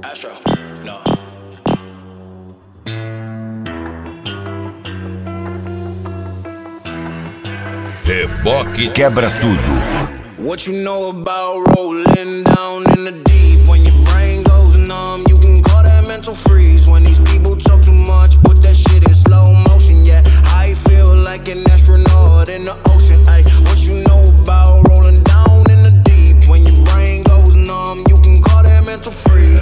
Astro, no. Reboque quebra tudo. What you know about rolling down in the deep? When your brain goes numb, you can call that mental freeze. When these people talk too much, put that shit in slow motion. Yeah, I feel like an astronaut in the ocean. Ay, what you know about rolling down in the deep? When your brain goes numb, you can call that mental freeze.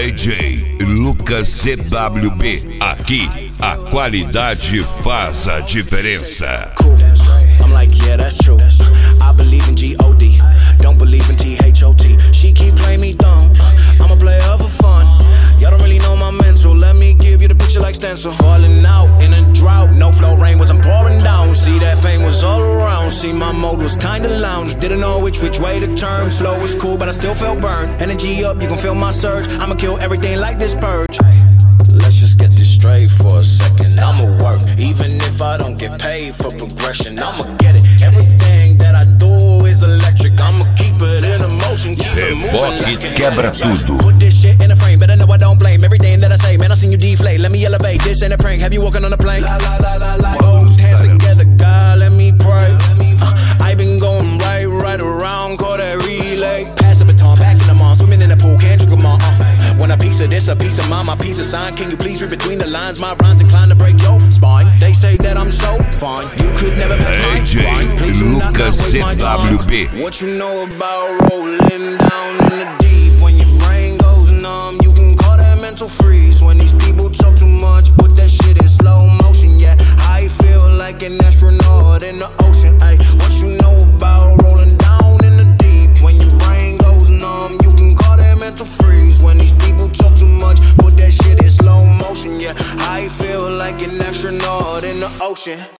DJ Lucas CWB. Aqui a qualidade faz a diferença. Cool. I'm like, yeah, that's true. I believe in G-O-D, don't believe in T-H-O-T. She keep playing me dumb, I'm a player for fun. Y'all don't really know my mental, let me give you the picture like stencil. Falling out in a drought, no flow, rain wasn't pouring down. See, that pain was all around, see, my mode was kinda lounge. Didn't know which way to turn, flow was cool, but I still felt burned. Energy up, you can feel my surge, I'ma kill everything like this purge. Let's just get this straight for a second. I'ma work, even if I don't get paid for progression. I'ma get it. Everything that I do is electric. I'ma keep it in motion, keep it moving. Reboque quebra tudo. Put this shit in a frame, better know I don't blame everything that I say. Man, I seen you deflate. Let me elevate. This ain't a prank. Have you walking on a plane? Both hands together, God, let me pray. I been going right around, call that relay. Pass the baton, back in the mall, swimming in the pool, can't drink them all. When a piece of this, a piece of mine, my piece of sign. Can you please read between the lines? My rhymes inclined to break your spine. They say that I'm so fine, you could never pass my line. Please do not waste my time. What you know about rolling down in the deep? When your brain goes numb, you can call that mental freeze. When these people talk too much, put that shit in slow motion. Yeah, I feel like an astronaut in the ocean. Ay, what you know about rolling down in the deep? When your brain goes numb, you can call that mental freeze. When these people talk too much, put that shit in slow motion. Yeah, I feel like an astronaut in the ocean.